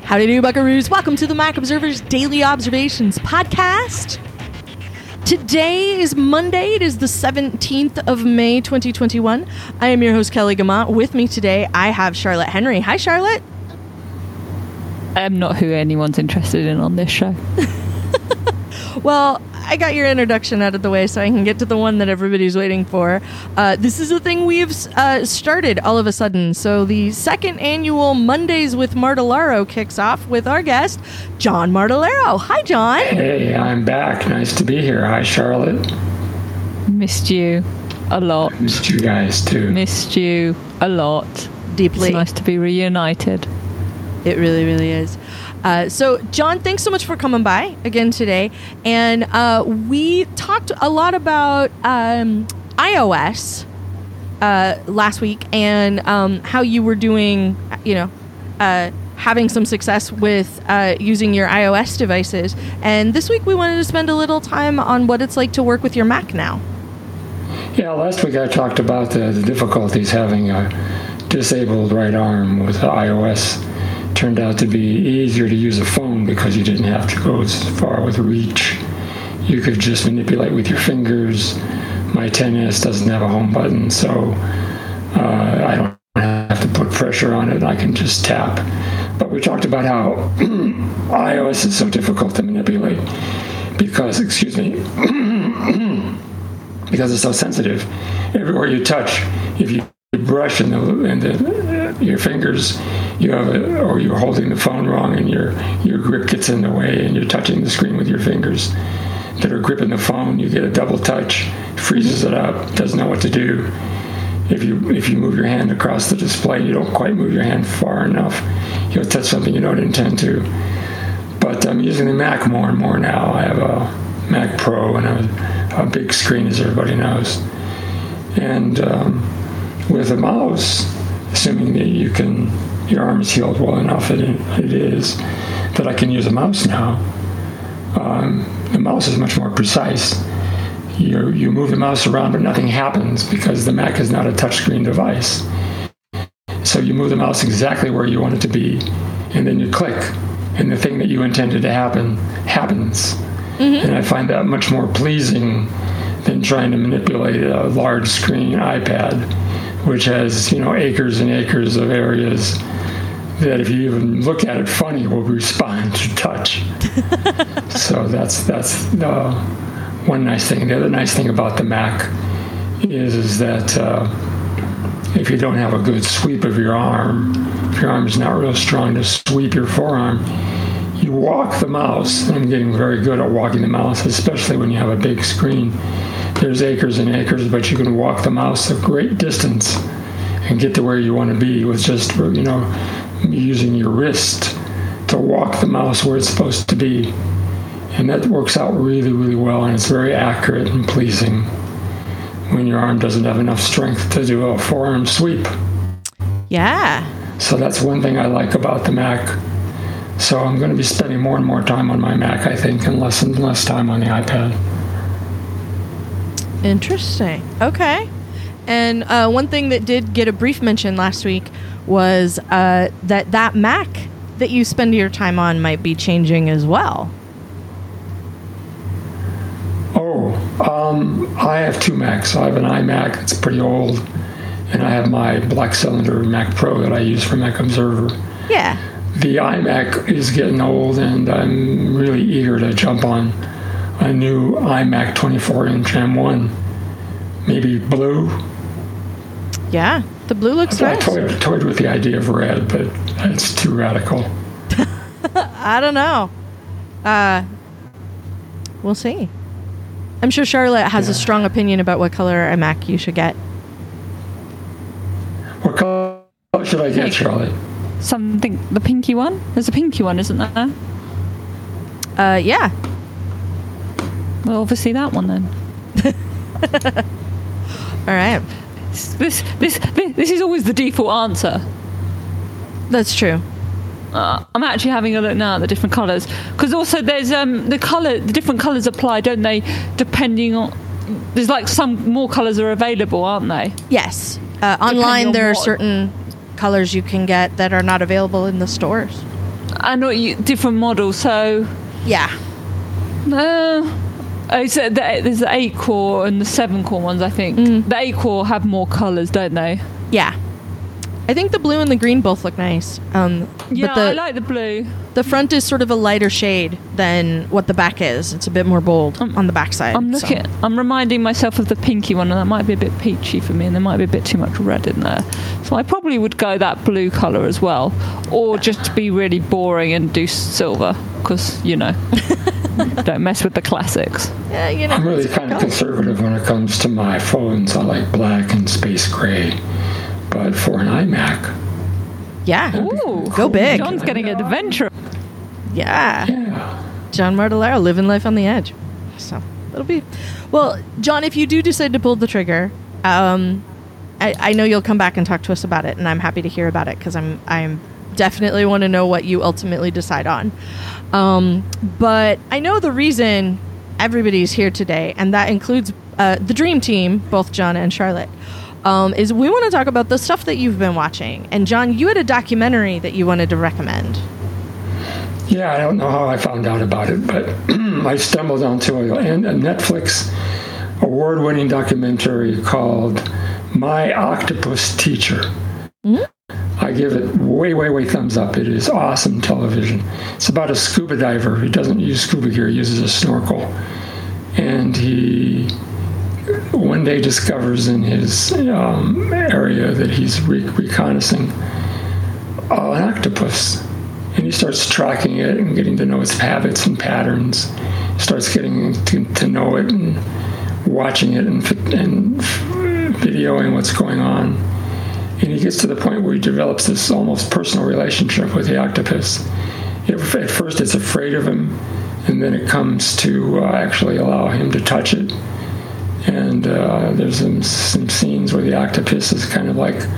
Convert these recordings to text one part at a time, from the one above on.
Howdy do, buckaroos. Welcome to the Mac Observer's Daily Observations podcast. Today is Monday. It is the 17th of May, 2021. I am your host, Kelly Gamont. With me today, I have Charlotte Henry. Hi, Charlotte. I am not who anyone's interested in on this show. Well, I got your introduction out of the way so I can get to the one that everybody's waiting for. This is a thing we've started all of a sudden. So the second annual Mondays with Martellaro kicks off with our guest, John Martellaro. Hi, John. Hey, I'm back. Nice to be here. Hi, Charlotte. Missed you a lot. Missed you guys, too. Missed you a lot. Deeply. It's nice to be reunited. It really, really is. So, John, thanks so much for coming by again today. And we talked a lot about iOS last week and how you were doing, having some success with using your iOS devices. And this week we wanted to spend a little time on what it's like to work with your Mac now. Yeah, last week I talked about the difficulties having a disabled right arm with iOS. Turned out to be easier to use a phone because you didn't have to go as far with reach. You could just manipulate with your fingers. My XS doesn't have a home button, so I don't have to put pressure on it. I can just tap. But we talked about how iOS is so difficult to manipulate because, because it's so sensitive. Everywhere you touch, if you brush your fingers, or you're holding the phone wrong and your grip gets in the way and you're touching the screen with your fingers that are gripping the phone, you get a double touch, freezes it up, doesn't know what to do. If you move your hand across the display, you don't quite move your hand far enough, you'll touch something you don't intend to. But I'm using the Mac more and more now. I have a Mac Pro and a big screen, as everybody knows. And with a mouse, assuming that your arm is healed well enough, it is, that I can use a mouse now. The mouse is much more precise. You move the mouse around, but nothing happens because the Mac is not a touchscreen device. So you move the mouse exactly where you want it to be, and then you click, and the thing that you intended to happen happens. Mm-hmm. And I find that much more pleasing than trying to manipulate a large screen iPad, which has, acres and acres of areas that if you even look at it funny will respond to touch. So that's the one nice thing. The other nice thing about the Mac is that if you don't have a good sweep of your arm, if your arm is not real strong to sweep your forearm, you walk the mouse. I'm getting very good at walking the mouse, especially when you have a big screen. There's acres and acres, but you can walk the mouse a great distance and get to where you want to be with just, using your wrist to walk the mouse where it's supposed to be. And that works out really, really well, and it's very accurate and pleasing when your arm doesn't have enough strength to do a forearm sweep. Yeah. So that's one thing I like about the Mac. So I'm going to be spending more and more time on my Mac, I think, and less time on the iPad. Interesting. Okay. And one thing that did get a brief mention last week was that Mac that you spend your time on might be changing as well. I have two Macs. I have an iMac that's pretty old, and I have my black cylinder Mac Pro that I use for Mac Observer. Yeah. The iMac is getting old, and I'm really eager to jump on a new iMac 24-inch M1. Maybe blue. Yeah, the blue looks nice. I toyed with the idea of red, but it's too radical. I don't know. We'll see. I'm sure Charlotte has a strong opinion about what color iMac you should get. What color should I get, Charlotte? Something, the pinky one? There's a pinky one, isn't there? Yeah. Well, obviously that one then. All right. This is always the default answer. That's true. I'm actually having a look now at the different colours, because also there's the different colours apply, don't they? Depending on, there's like some more colours are available, aren't they? Yes. Online, there are certain colors you can get that are not available in the stores. different models. So Yeah. So there's the 8-core and the 7-core ones, I think. The 8-core have more colours, don't they? Yeah. I think the blue and the green both look nice. Yeah, but I like the blue. the front is sort of a lighter shade than what the back is. It's a bit more bold on the back side. I'm reminding myself of the pinky one, and that might be a bit peachy for me, and there might be a bit too much red in there. So I probably would go that blue colour as well, or just be really boring and do silver, because, don't mess with the classics. Yeah, I'm really kind of conservative when it comes to my phones. I like black and space gray. But for an iMac, yeah. Ooh, go big. John's getting adventurous. Yeah. John Martellaro, living life on the edge. So it'll be... Well, John, if you do decide to pull the trigger, I know you'll come back and talk to us about it, and I'm happy to hear about it, because I'm definitely want to know what you ultimately decide on. But I know the reason everybody's here today, and that includes the Dream Team, both John and Charlotte, is we want to talk about the stuff that you've been watching. And John, you had a documentary that you wanted to recommend. Yeah, I don't know how I found out about it, but I stumbled onto a Netflix award-winning documentary called My Octopus Teacher. I give it way thumbs up. It is awesome television. It's about a scuba diver. He doesn't use scuba gear, he uses a snorkel. And he one day discovers in his area that he's reconnaissing an octopus. And he starts tracking it and getting to know its habits and patterns. He starts getting to know it and watching it and videoing what's going on. And he gets to the point where he develops this almost personal relationship with the octopus. At first it's afraid of him, and then it comes to actually allow him to touch it. And there's some scenes where the octopus is kind of like,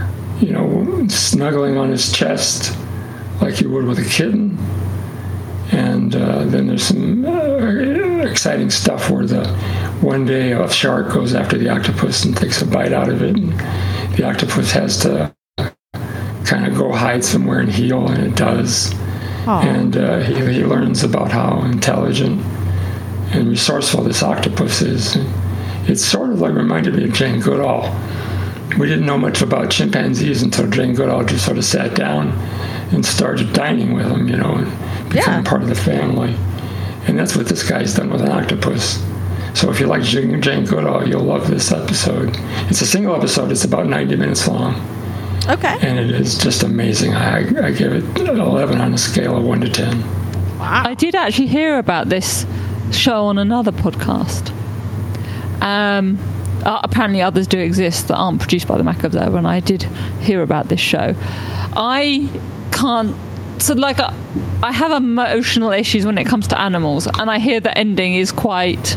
snuggling on his chest like you would with a kitten. And then there's some exciting stuff where one day a shark goes after the octopus and takes a bite out of it. And the octopus has to kind of go hide somewhere and heal, and it does. Aww. And he learns about how intelligent and resourceful this octopus is. It's sort of like reminded me of Jane Goodall. We didn't know much about chimpanzees until Jane Goodall just sort of sat down and started dining with them, and became part of the family. And that's what this guy's done with an octopus. So if you like Jane Goodall, you'll love this episode. It's a single episode. It's about 90 minutes long. Okay. And it is just amazing. I give it 11 on a scale of 1 to 10. Wow. I did actually hear about this show on another podcast. Apparently others do exist that aren't produced by the Mac Observer, and I did hear about this show. I can't... So, I have emotional issues when it comes to animals, and I hear the ending is quite...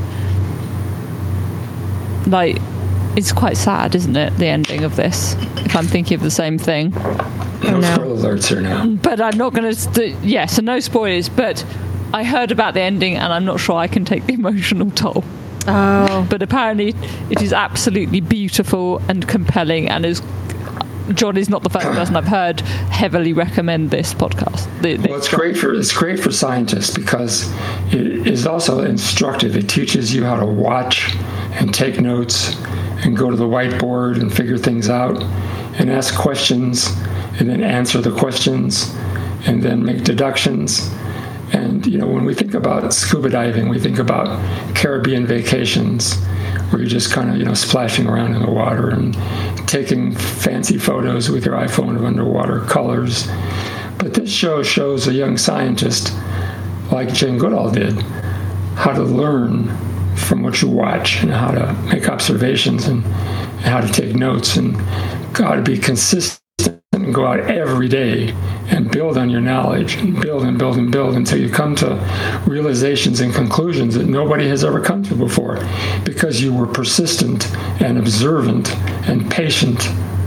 it's quite sad, isn't it, the ending of this, if I'm thinking of the same thing. No spoiler alerts here now. But I'm not going to... so no spoilers, but I heard about the ending, and I'm not sure I can take the emotional toll. Oh. But apparently it is absolutely beautiful and compelling, and John is not the first person I've heard heavily recommend this podcast. Well, it's great for scientists because it is also instructive. It teaches you how to watch and take notes and go to the whiteboard and figure things out and ask questions and then answer the questions and then make deductions. And, when we think about scuba diving, we think about Caribbean vacations where you're just kind of, splashing around in the water and taking fancy photos with your iPhone of underwater colors. But this show shows a young scientist, like Jane Goodall did, how to learn from what you watch and how to make observations and how to take notes and how to be consistent and go out every day and build on your knowledge and build until you come to realizations and conclusions that nobody has ever come to before because you were persistent and observant and patient.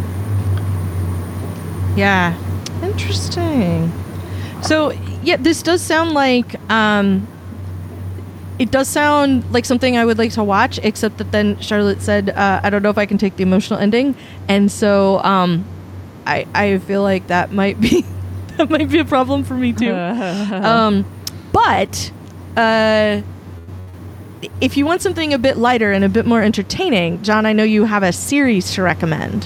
Yeah. Interesting. So, this does sound like it does sound like something I would like to watch, except that then Charlotte said, I don't know if I can take the emotional ending. And so I feel like that might be That might be a problem for me too. But if you want something a bit lighter and a bit more entertaining, John, I know you have a series to recommend.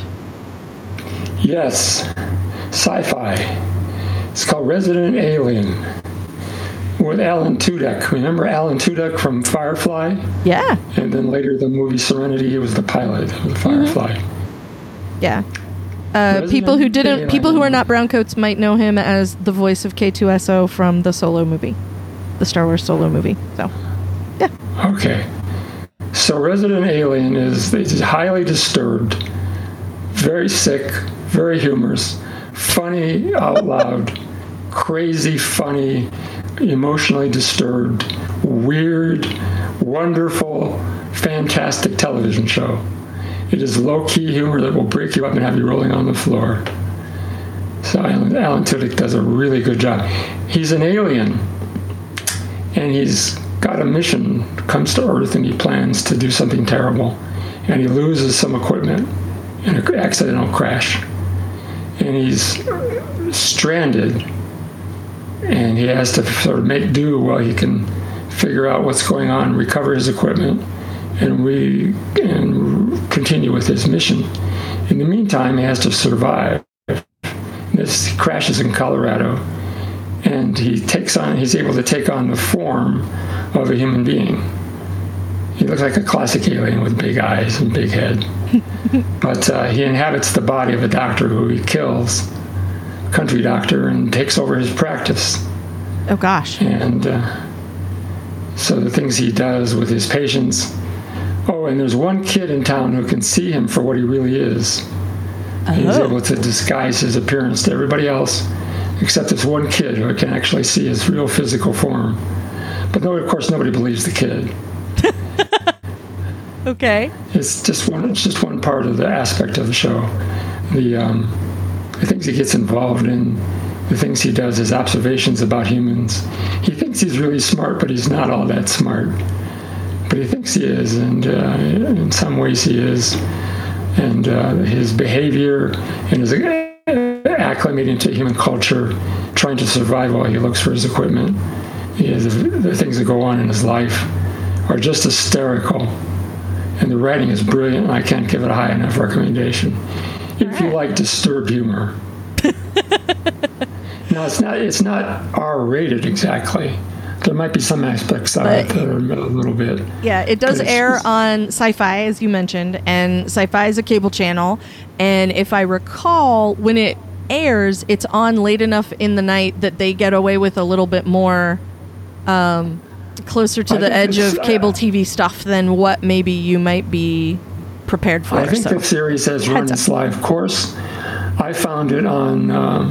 Yes, sci-fi. It's called Resident Alien with Alan Tudyk. Remember Alan Tudyk from Firefly? Yeah. And then later the movie Serenity, he was the pilot of the Firefly. Yeah. People who are not browncoats might know him as the voice of K2SO from the Solo movie, the Star Wars Solo movie. So, yeah. Okay. So Resident Alien is highly disturbed, very sick, very humorous, funny out loud, crazy funny, emotionally disturbed, weird, wonderful, fantastic television show. It is low-key humor that will break you up and have you rolling on the floor. So Alan Tudyk does a really good job. He's an alien, and he's got a mission, comes to Earth, and he plans to do something terrible. And he loses some equipment in an accidental crash. And he's stranded, and he has to sort of make do while he can figure out what's going on, recover his equipment, and continue with his mission. In the meantime, he has to survive. This crashes in Colorado, and he's able to take on the form of a human being. He looks like a classic alien with big eyes and big head. But he inhabits the body of a doctor who he kills, country doctor, and takes over his practice. Oh, gosh. And so the things he does with his patients. Oh, and there's one kid in town who can see him for what he really is. Oh. He's able to disguise his appearance to everybody else, except this one kid who can actually see his real physical form. But no, of course, nobody believes the kid. Okay. It's just one part of the aspect of the show. The things he gets involved in, the things he does, his observations about humans. He thinks he's really smart, but he's not all that smart. But he thinks he is, and in some ways he is. And his behavior and his acclimating to human culture, trying to survive while he looks for his equipment. The things that go on in his life are just hysterical. And the writing is brilliant, and I can't give it a high enough recommendation. If you like disturbed humor. No, it's not R-rated exactly. There might be some aspects of it that are a little bit. Yeah, it does air on Sci-Fi, as you mentioned, and Sci-Fi is a cable channel. And if I recall, when it airs, it's on late enough in the night that they get away with a little bit more closer to the edge of cable TV stuff than what maybe you might be prepared for. I think the series has run its live course. I found it on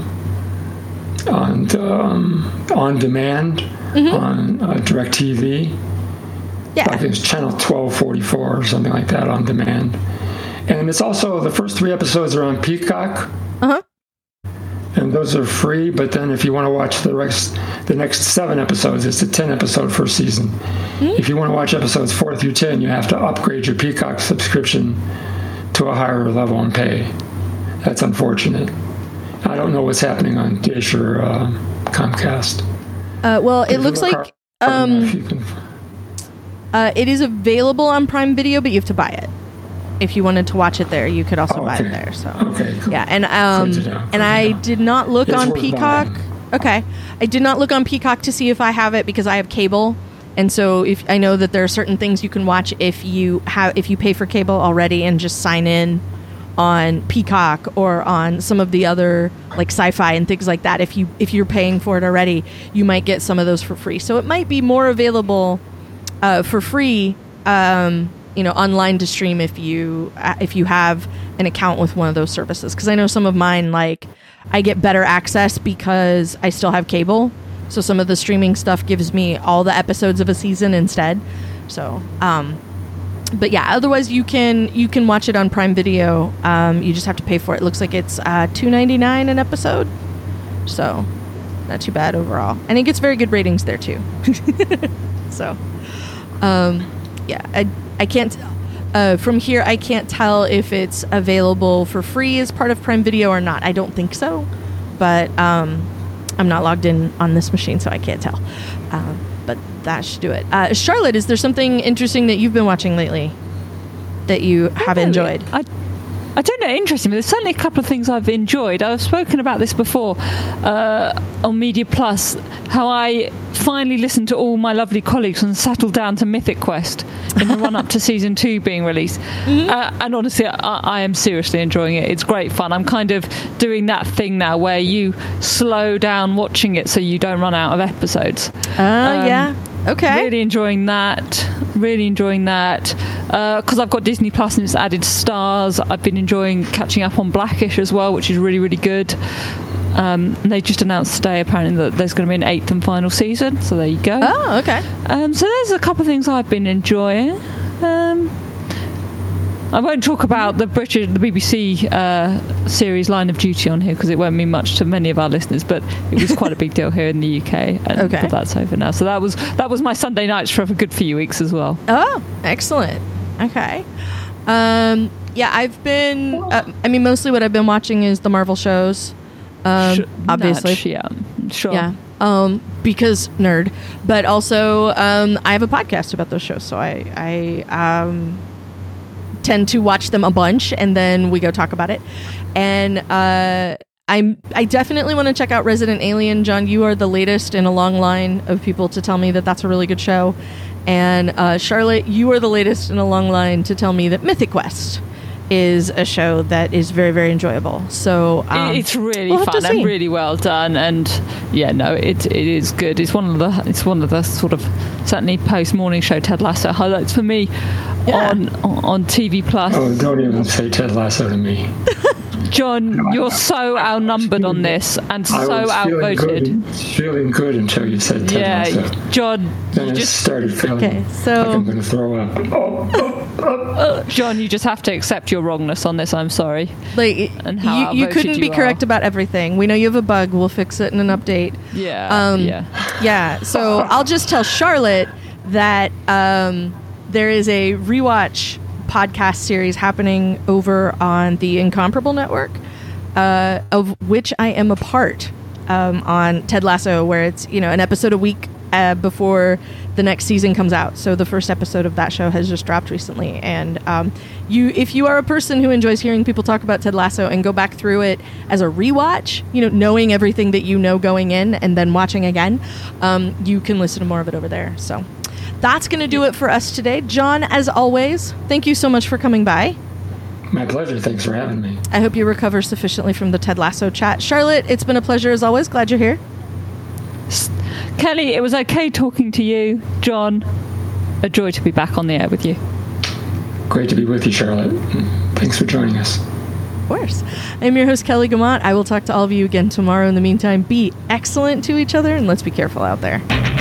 demand on DirecTV. Yeah, I think it's channel 1244 or something like that on demand. And it's also, the first 3 episodes are on Peacock. And those are free, but then if you want to watch the next 7 episodes, it's a 10-episode first season. If you want to watch episodes 4 through 10, you have to upgrade your Peacock subscription to a higher level and pay. That's unfortunate. I don't know what's happening on Dish or Comcast. Well, it looks like it is available on Prime Video, but you have to buy it. If you wanted to watch it there, you could also buy it there. So okay, cool. Yeah, and I did not look on Peacock. Okay, I did not look on Peacock to see if I have it because I have cable, and so if I know that there are certain things you can watch if you pay for cable already and just sign in on Peacock or on some of the other like Sci-Fi and things like that. If you're paying for it already, you might get some of those for free. So it might be more available for free. Online to stream if you have an account with one of those services. Because I know some of mine, like, I get better access because I still have cable. So some of the streaming stuff gives me all the episodes of a season instead. So, but yeah, otherwise you can watch it on Prime Video. You just have to pay for it. It looks like it's $2.99 an episode. So, not too bad overall. And it gets very good ratings there too. So, yeah, I can't, from here, I can't tell if it's available for free as part of Prime Video or not. I don't think so. But I'm not logged in on this machine, so I can't tell. But that should do it. Charlotte, is there something interesting that you've been watching lately that you have enjoyed? I don't know, interesting, but there's certainly a couple of things I've enjoyed. I've spoken about this before on Media Plus, how I finally listened to all my lovely colleagues and settled down to Mythic Quest in the run-up to Season 2 being released. And honestly, I am seriously enjoying it. It's great fun. I'm kind of doing that thing now where you slow down watching it so you don't run out of episodes. Yeah. Okay. Really enjoying that. Because I've got Disney Plus and it's added stars. I've been enjoying catching up on Blackish as well, which is really, really good. And they just announced today apparently that there's going to be an 8th and final season. So there you go. Oh, okay. So there's a couple of things I've been enjoying. I won't talk about the BBC series Line of Duty on here because it won't mean much to many of our listeners, but it was quite a big deal here in the UK. But that's over now. So that was my Sunday nights for a good few weeks as well. Oh, excellent. Okay. Yeah, I've been. Mostly what I've been watching is the Marvel shows. Obviously, yeah, sure. Yeah. Because nerd, but also I have a podcast about those shows, so I tend to watch them a bunch and then we go talk about it. And I definitely want to check out Resident Alien. John, you are the latest in a long line of people to tell me that that's a really good show. And Charlotte, you are the latest in a long line to tell me that Mythic Quest is a show that is very, very enjoyable. So it's really fun and really well done. And yeah, no, it is good. It's one of the sort of certainly post morning show Ted Lasso highlights for me on TV Plus. Oh, don't even say Ted Lasso to me. John, you're so outnumbered on this and so outvoted. Feeling good until you said Ted Lasso. John. Then it started feeling like I'm going to throw up. John, you just have to accept your wrongness on this. I'm sorry. And how you couldn't be correct about everything. We know you have a bug. We'll fix it in an update. Yeah. So I'll just tell Charlotte that there is a rewatch podcast series happening over on the Incomparable Network, of which I am a part, on Ted Lasso, where it's an episode a week before the next season comes out. So the first episode of that show has just dropped recently, and if you are a person who enjoys hearing people talk about Ted Lasso and go back through it as a rewatch, knowing everything that you know going in and then watching again, you can listen to more of it over there. So that's going to do it for us today. John, as always, thank you so much for coming by. My pleasure. Thanks for having me. I hope you recover sufficiently from the Ted Lasso chat. Charlotte, it's been a pleasure as always. Glad you're here. Kelly, it was okay talking to you. John, a joy to be back on the air with you. Great to be with you, Charlotte. Thanks for joining us. Of course. I'm your host, Kelly Guimont. I will talk to all of you again tomorrow. In the meantime, be excellent to each other and let's be careful out there.